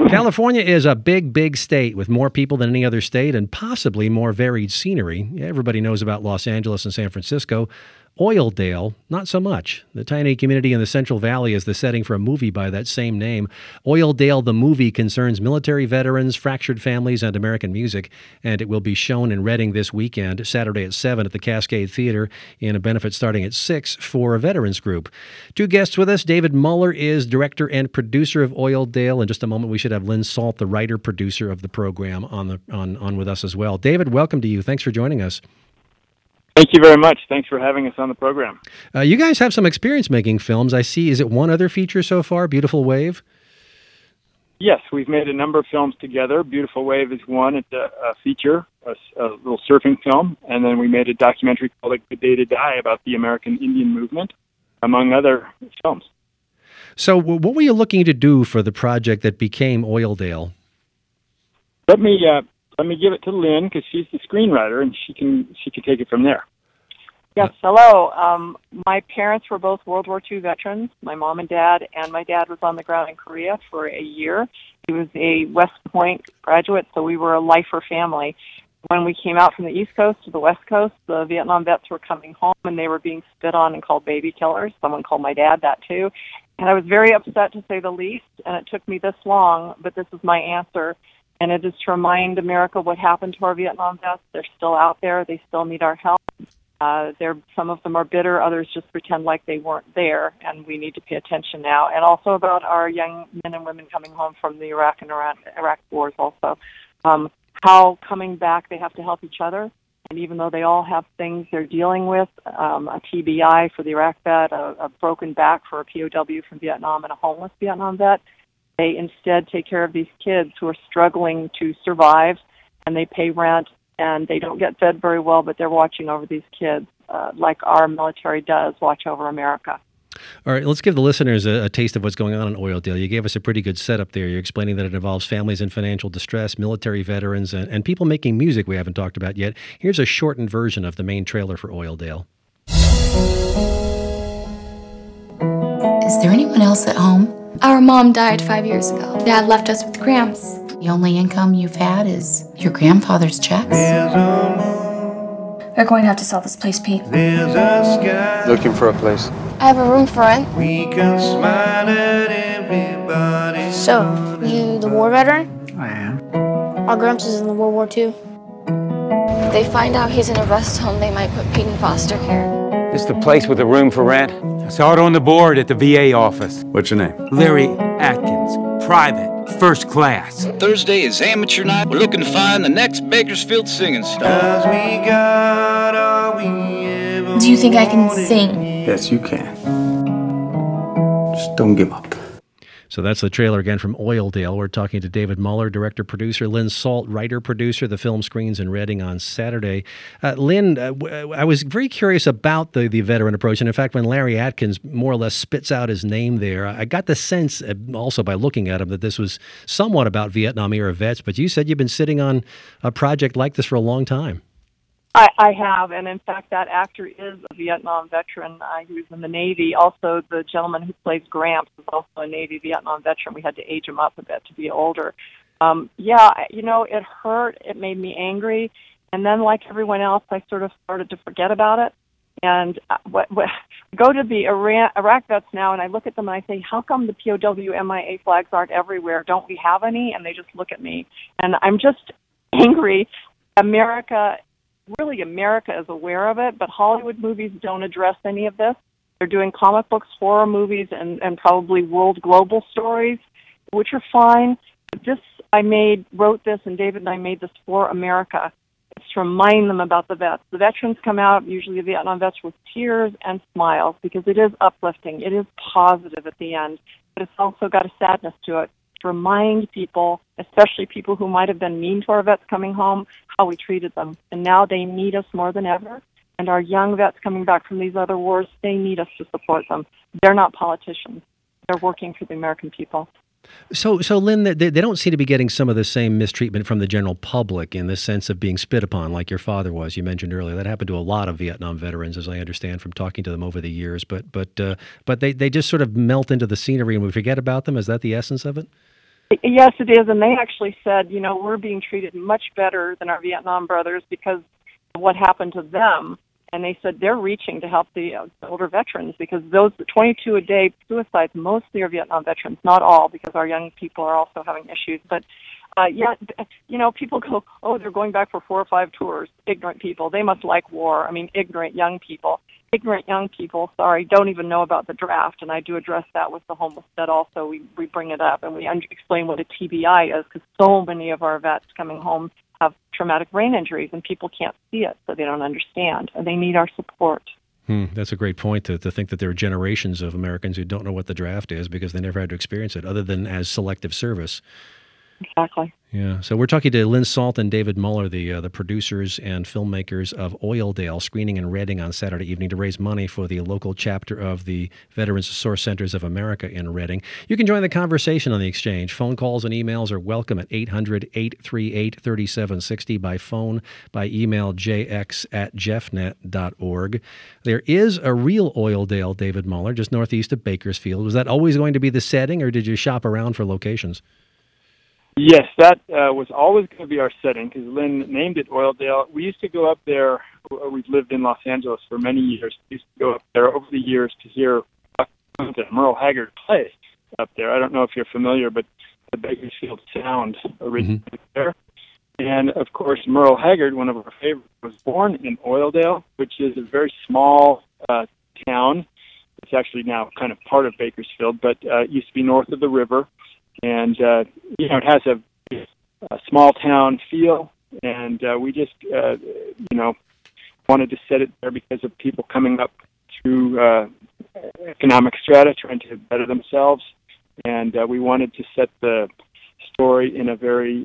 California is a big, big state with more people than any other state and possibly more varied scenery. Everybody knows about Los Angeles and San Francisco. Oildale, not so much. The tiny community in the Central Valley is the setting for a movie by that same name. Oildale, the movie, concerns military veterans, fractured families, and American music, and it will be shown in Reading this weekend, Saturday at 7 at the Cascade Theater, in a benefit starting at 6 for a veterans group. Two guests with us. David Muller is director and producer of Oildale. In just a moment, we should have Lynn Salt, the writer-producer of the program, on with us as well. David, welcome to you. Thanks for joining us. Thank you very much. Thanks for having us on the program. You guys have some experience making films. I see. Is it one other feature so far, Beautiful Wave? Yes, we've made a number of films together. Beautiful Wave is one. It's a feature, a little surfing film. And then we made a documentary called A Good Day to Die about the American Indian movement, among other films. So what were you looking to do for the project that became Oildale? Let me give it to Lynn because she's the screenwriter, and she can take it from there. Yes, hello. My parents were both World War II veterans, my mom and dad, and my dad was on the ground in Korea for a year. He was a West Point graduate, so we were a lifer family. When we came out from the East Coast to the West Coast, the Vietnam vets were coming home, and they were being spit on and called baby killers. Someone called my dad that, too. And I was very upset, to say the least, and it took me this long, but this is my answer. And it is to remind America what happened to our Vietnam vets. They're still out there. They still need our help. Some of them are bitter. Others just pretend like they weren't there, and we need to pay attention now. And also about our young men and women coming home from the Iraq wars also. How coming back they have to help each other. And even though they all have things they're dealing with, a TBI for the Iraq vet, a broken back for a POW from Vietnam, and a homeless Vietnam vet, they instead take care of these kids who are struggling to survive, and they pay rent, and they don't get fed very well, but they're watching over these kids like our military does watch over America. All right, let's give the listeners a taste of what's going on in Oildale. You gave us a pretty good setup there. You're explaining that it involves families in financial distress, military veterans, and people making music we haven't talked about yet. Here's a shortened version of the main trailer for Oildale. Is there anyone else at home? Our mom died 5 years ago. Dad left us with Gramps. The only income you've had is your grandfather's checks. We're going to have to sell this place, Pete. Looking for a place. I have a room for rent. We can smile at everybody. So, you the war veteran? I am. Our Gramps is in the World War II. If they find out he's in a rest home, they might put Pete in foster care. This is the place with a room for rent. I saw it on the board at the VA office. What's your name? Larry Atkins, private, first class. Thursday is amateur night. We're looking to find the next Bakersfield singing star. Do you think I can sing? Yes, you can. Just don't give up. So that's the trailer again from Oildale. We're talking to David Muller, director-producer, Lynn Salt, writer-producer. The film screens in Reading on Saturday. Lynn, I was very curious about the veteran approach. And in fact, when Larry Atkins more or less spits out his name there, I got the sense, also by looking at him, that this was somewhat about Vietnam-era vets. But you said you've been sitting on a project like this for a long time. I have, and in fact, that actor is a Vietnam veteran. He was in the Navy. Also, the gentleman who plays Gramps is also a Navy Vietnam veteran. We had to age him up a bit to be older. It hurt. It made me angry. And then, like everyone else, I sort of started to forget about it. And go to the Iraq vets now, and I look at them and I say, how come the POW MIA flags aren't everywhere? Don't we have any? And they just look at me. And I'm just angry. America is aware of it, but Hollywood movies don't address any of this. They're doing comic books, horror movies, and probably world global stories, which are fine. But wrote this, and David and I made this for America. It's to remind them about the vets. The veterans come out, usually the Vietnam vets, with tears and smiles because it is uplifting. It is positive at the end, but it's also got a sadness to it. To remind people, especially people who might have been mean to our vets coming home, how we treated them. And now they need us more than ever. And our young vets coming back from these other wars, they need us to support them. They're not politicians. They're working for the American people. So Lynn, they don't seem to be getting some of the same mistreatment from the general public in the sense of being spit upon like your father was. You mentioned earlier that happened to a lot of Vietnam veterans, as I understand from talking to them over the years. But they just sort of melt into the scenery and we forget about them. Is that the essence of it? Yes, it is. And they actually said, we're being treated much better than our Vietnam brothers because of what happened to them. And they said they're reaching to help the older veterans because those 22 a day suicides mostly are Vietnam veterans, not all, because our young people are also having issues. But people go, oh, they're going back for 4 or 5 tours. Ignorant people. They must like war. I mean, ignorant young people. Ignorant young people, don't even know about the draft. And I do address that with the homeless vet also. We bring it up and we explain what a TBI is because so many of our vets coming home have traumatic brain injuries and people can't see it, so they don't understand. And they need our support. That's a great point to think that there are generations of Americans who don't know what the draft is because they never had to experience it other than as selective service. Exactly. Yeah. So we're talking to Lynn Salt and David Muller, the producers and filmmakers of Oildale, screening in Reading on Saturday evening to raise money for the local chapter of the Veterans Source Centers of America in Reading. You can join the conversation on the exchange. Phone calls and emails are welcome at 800-838-3760 by phone, by email jx@jeffnet.org. There is a real Oildale, David Muller, just northeast of Bakersfield. Was that always going to be the setting, or did you shop around for locations? Yes, that was always going to be our setting because Lynn named it Oildale. We used to go up there. We've lived in Los Angeles for many years. We used to go up there over the years to hear Merle Haggard play up there. I don't know if you're familiar, but the Bakersfield Sound originated there. And, of course, Merle Haggard, one of our favorites, was born in Oildale, which is a very small town. It's actually now kind of part of Bakersfield, but it used to be north of the river. And, it has a small town feel, and we just, wanted to set it there because of people coming up through economic strata, trying to better themselves. And we wanted to set the story in a very,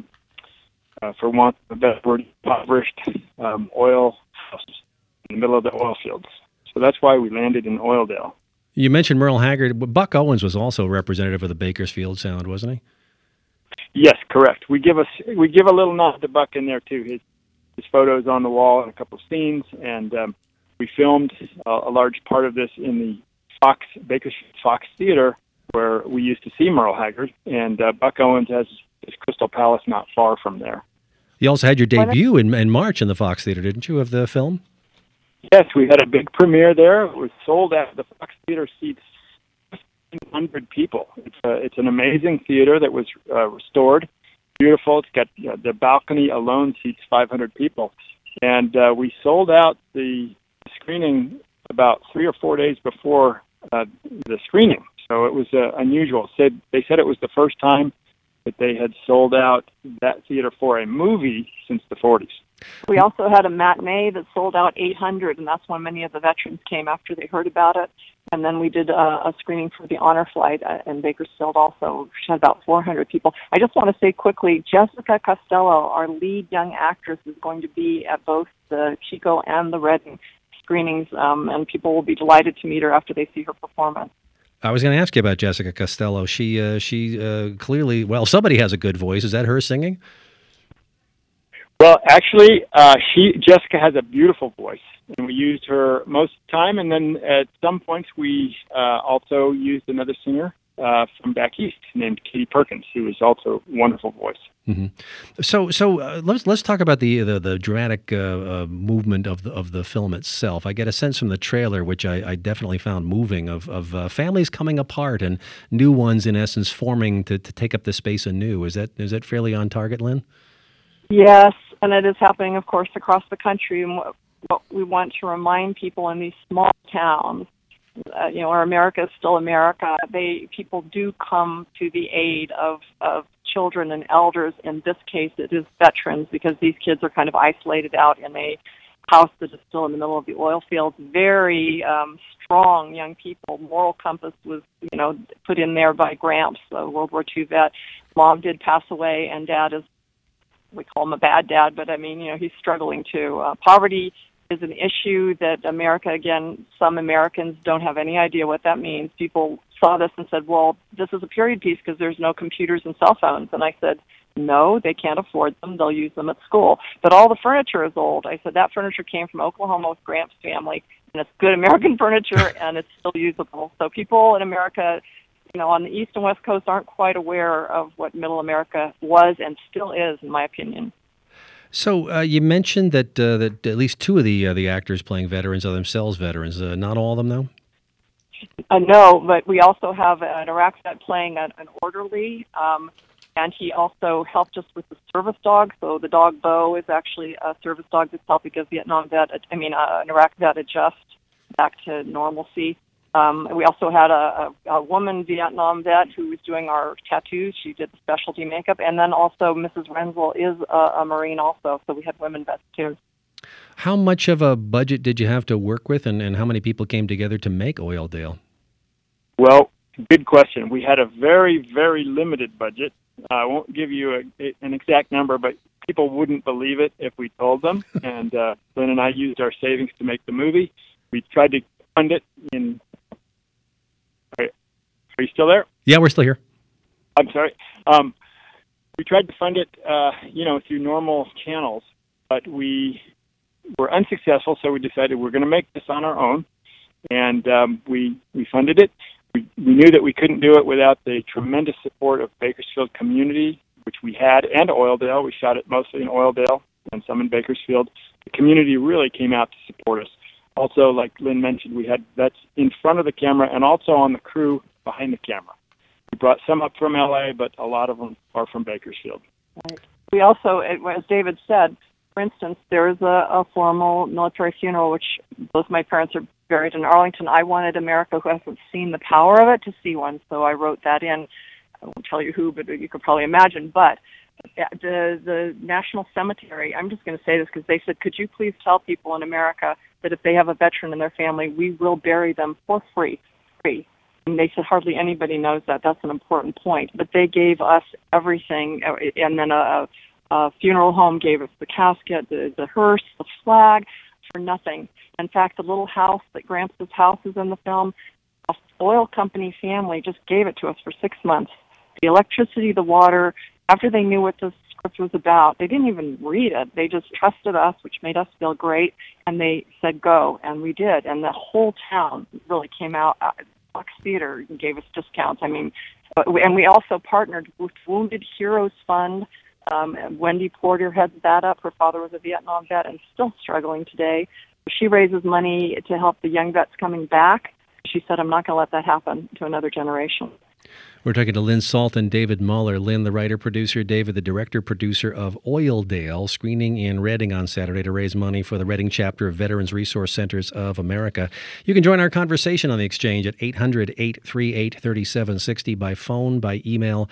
for want of a better word, impoverished oil house in the middle of the oil fields. So that's why we landed in Oildale. You mentioned Merle Haggard. Buck Owens was also representative of the Bakersfield Sound, wasn't he? Yes, correct. We give a little nod to Buck in there too. His photos on the wall in a couple of scenes, and we filmed a large part of this in the Bakersfield Fox Theater, where we used to see Merle Haggard. And Buck Owens has his Crystal Palace not far from there. You also had your debut in March in the Fox Theater, didn't you, of the film? Yes, we had a big premiere there. It was sold out. The Fox Theater seats 1,500 people. It's an amazing theater that was restored. Beautiful. It's got the balcony alone seats 500 people. And we sold out the screening about 3 or 4 days before the screening. So it was unusual. They said it was the first time that they had sold out that theater for a movie since the 40s. We also had a matinee that sold out 800, and that's when many of the veterans came after they heard about it. And then we did a screening for the Honor Flight in Bakersfield also, which had about 400 people. I just want to say quickly, Jessica Costello, our lead young actress, is going to be at both the Chico and the Reading screenings, and people will be delighted to meet her after they see her performance. I was going to ask you about Jessica Costello. She clearly, somebody has a good voice. Is that her singing? Well, actually, Jessica has a beautiful voice, and we used her most of the time. And then at some points, we also used another singer from back east named Katie Perkins, who is also a wonderful voice. Mm-hmm. So let's talk about the dramatic movement of the film itself. I get a sense from the trailer, which I definitely found moving, of families coming apart and new ones, in essence, forming to take up the space anew. Is that fairly on target, Lynn? Yes, and it is happening, of course, across the country. And what we want to remind people in these small towns, where America is still America, people do come to the aid of children and elders. In this case, it is veterans, because these kids are kind of isolated out in a house that is still in the middle of the oil fields. Very strong young people. Moral compass was, put in there by Gramps, a World War II vet. Mom did pass away, and Dad is, we call him a bad dad, but he's struggling too. Poverty is an issue that America, again, some Americans don't have any idea what that means. People saw this and said, well, this is a period piece because there's no computers and cell phones. And I said, no, they can't afford them. They'll use them at school. But all the furniture is old. I said, that furniture came from Oklahoma with Gramps' family, and it's good American furniture, and it's still usable. So people in America, on the East and West Coast aren't quite aware of what Middle America was and still is, in my opinion. So you mentioned that at least two of the actors playing veterans are themselves veterans. Not all of them, though? No, but we also have an Iraq vet playing an orderly, and he also helped us with the service dog. So the dog Bo is actually a service dog that's helping a an Iraq vet adjust back to normalcy. We also had a woman Vietnam vet who was doing our tattoos. She did the specialty makeup. And then also Mrs. Renzel is a Marine also, so we had women vets too. How much of a budget did you have to work with, and how many people came together to make Oildale? Well, good question. We had a very, very limited budget. I won't give you an exact number, but people wouldn't believe it if we told them. And Lynn and I used our savings to make the movie. We tried to fund it in... Are you still there? Yeah, we're still here. I'm sorry. We tried to fund it, through normal channels, but we were unsuccessful, so we decided we're going to make this on our own, and we funded it. We knew that we couldn't do it without the tremendous support of Bakersfield community, which we had, and Oildale. We shot it mostly in Oildale and some in Bakersfield. The community really came out to support us. Also, like Lynn mentioned, we had vets in front of the camera and also on the crew behind the camera. We brought some up from LA, but a lot of them are from Bakersfield. Right. We also, as David said, for instance, there's a formal military funeral, which both my parents are buried in Arlington. I wanted America, who hasn't seen the power of it, to see one, so I wrote that in. I won't tell you who, but you could probably imagine. But the National Cemetery, I'm just going to say this because they said, could you please tell people in America that if they have a veteran in their family, we will bury them for free. And they said hardly anybody knows that. That's an important point. But they gave us everything, and then a funeral home gave us the casket, the hearse, the flag, for nothing. In fact, the little house that Gramps' house is in the film, a oil company family just gave it to us for 6 months. The electricity, the water, after they knew what the script was about, they didn't even read it. They just trusted us, which made us feel great, and they said go, and we did. And the whole town really came out. Fox Theater gave us discounts. And we also partnered with Wounded Heroes Fund. Wendy Porter heads that up. Her father was a Vietnam vet and still struggling today. She raises money to help the young vets coming back. She said, I'm not going to let that happen to another generation. We're talking to Lynn Salt and David Muller. Lynn, the writer-producer, David, the director-producer of Oildale, screening in Reading on Saturday to raise money for the Reading chapter of Veterans Resource Centers of America. You can join our conversation on the Exchange at 800-838-3760 by phone, by email,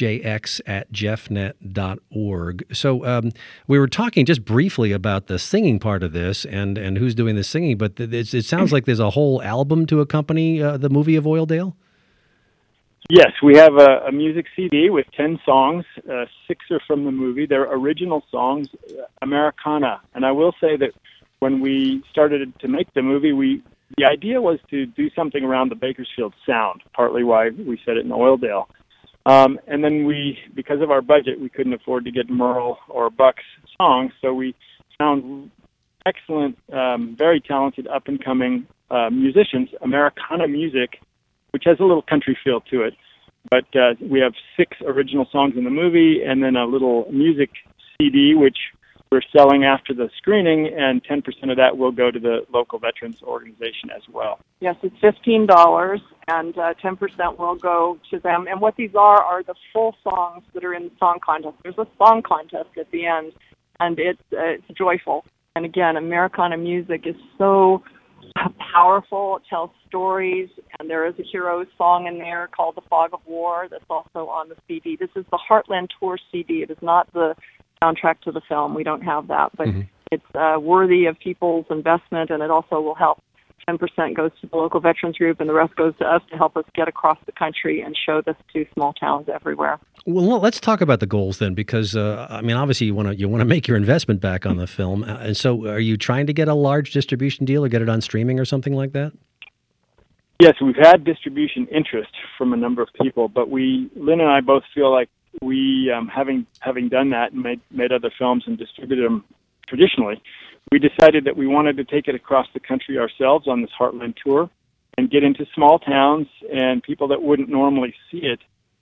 jx@jeffnet.org. So we were talking just briefly about the singing part of this and who's doing the singing, but it sounds like there's a whole album to accompany the movie of Oildale? Yes, we have a music CD with 10 songs. 6 are from the movie. They're original songs, Americana. And I will say that when we started to make the movie, the idea was to do something around the Bakersfield sound, partly why we set it in Oildale. And then because of our budget, we couldn't afford to get Merle or Buck's songs, so we found excellent, very talented, up-and-coming musicians, Americana music, which has a little country feel to it. But we have 6 original songs in the movie and then a little music CD, which we're selling after the screening, and 10% of that will go to the local veterans organization as well. Yes, it's $15, and 10% will go to them. And what these are the full songs that are in the song contest. There's a song contest at the end, and it's joyful. And again, Americana music is so powerful. It tells stories, and there is a hero's song in there called The Fog of War that's also on the CD. This is the Heartland Tour CD. It is not the soundtrack to the film. We don't have that, but it's worthy of people's investment, and it also will help. 10% goes to the local veterans group, and the rest goes to us to help us get across the country and show this to small towns everywhere. Well, let's talk about the goals then, because obviously you want to make your investment back on the film, and so are you trying to get a large distribution deal or get it on streaming or something like that? Yes, we've had distribution interest from a number of people, but Lynn and I both feel like we, having done that and made other films and distributed them traditionally, we decided that we wanted to take it across the country ourselves on this Heartland tour, and get into small towns and people that wouldn't normally see it.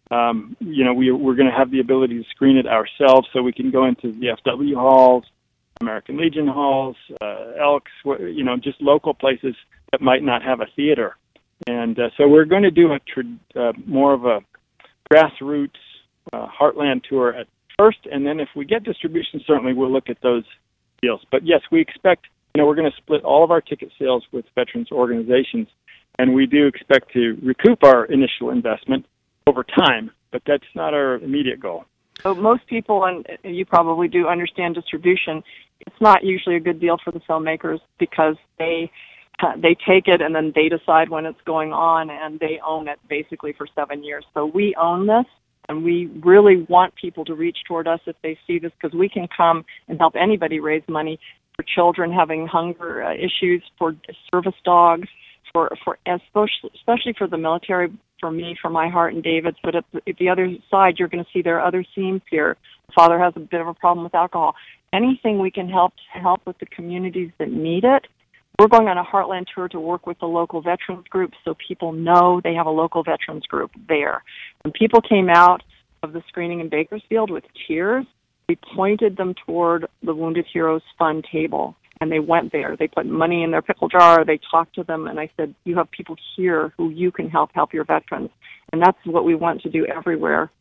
We're going to have the ability to screen it ourselves, so we can go into the VFW halls, American Legion halls, Elks, just local places that might not have a theater. And so we're going to do more of a grassroots Heartland tour at first, and then if we get distribution, certainly we'll look at those deals. But yes, we expect, we're going to split all of our ticket sales with veterans organizations, and we do expect to recoup our initial investment over time, but that's not our immediate goal. So most people, and you probably do, understand distribution. It's not usually a good deal for the filmmakers because they take it and then they decide when it's going on, and they own it basically for 7 years. So we own this, and we really want people to reach toward us if they see this, because we can come and help anybody raise money for children having hunger issues, for service dogs, for especially for the military, for me, for my heart and David's. But at the other side, you're going to see there are other themes here. Father has a bit of a problem with alcohol. Anything we can help with the communities that need it. We're going on a Heartland tour to work with the local veterans groups so people know they have a local veterans group there. When people came out of the screening in Bakersfield with tears, we pointed them toward the Wounded Heroes Fund table, and they went there. They put money in their pickle jar. They talked to them, and I said, you have people here who you can help your veterans. And that's what we want to do everywhere.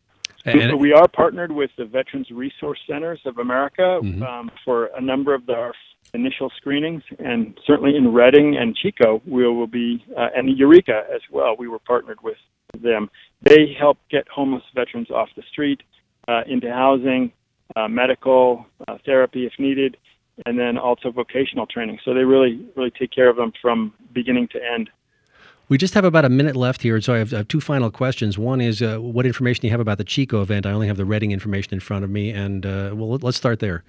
And we are partnered with the Veterans Resource Centers of America for a number of our initial screenings, and certainly in Reading and Chico, we will be, and Eureka as well, we were partnered with them. They help get homeless veterans off the street, into housing, medical, therapy if needed, and then also vocational training. So they really take care of them from beginning to end. We just have about a minute left here, so I have two final questions. One is, what information do you have about the Chico event? I only have the Reading information in front of me, and let's start there.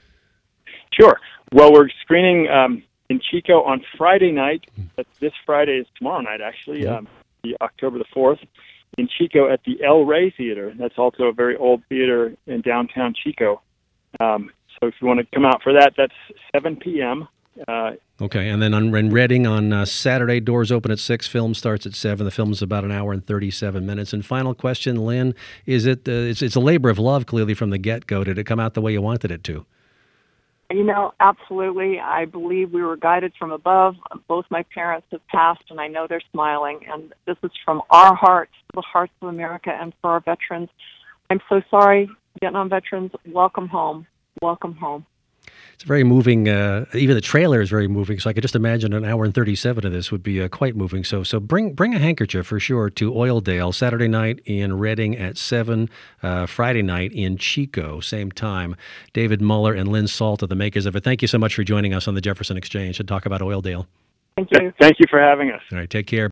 Sure. Well, we're screening in Chico on Friday night. This Friday is tomorrow night, actually, the October the 4th, in Chico at the El Rey Theater. That's also a very old theater in downtown Chico. So if you want to come out for that, that's 7 p.m. Okay, and then in Reading on Saturday, doors open at 6, film starts at 7. The film is about an hour and 37 minutes. And final question, Lynn, is it it's a labor of love, clearly, from the get-go. Did it come out the way you wanted it to? Absolutely. I believe we were guided from above. Both my parents have passed, and I know they're smiling. And this is from our hearts, the hearts of America, and for our veterans. I'm so sorry, Vietnam veterans. Welcome home. Welcome home. It's very moving. Even the trailer is very moving. So I could just imagine an hour and 37 of this would be quite moving. So bring a handkerchief for sure to Oildale, Saturday night in Reading at 7, Friday night in Chico, same time. David Muller and Lynn Salt are the makers of it. Thank you so much for joining us on the Jefferson Exchange to talk about Oildale. Thank you. Thank you for having us. All right, take care.